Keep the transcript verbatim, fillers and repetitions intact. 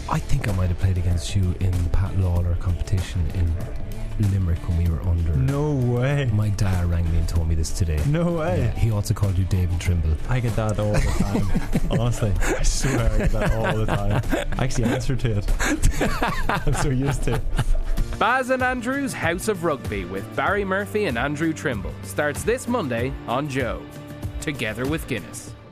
I think I might have played against you in the Pat Lawler competition in Limerick when we were under. No way. My dad rang me and told me this today. No way. Yeah, he also called you David Trimble. I get that all the time. Honestly, I swear I get that all the time. I actually answer to it. I'm so used to it. Baz and Andrew's House of Rugby with Barry Murphy and Andrew Trimble starts this Monday on Joe, together with Guinness.